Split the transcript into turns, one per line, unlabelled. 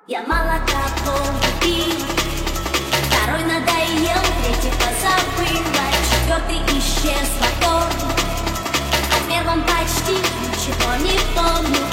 Я мало кого любила, второй надоел, третьего забыла, четвертый исчез в оконе, о первом почти ничего не помню.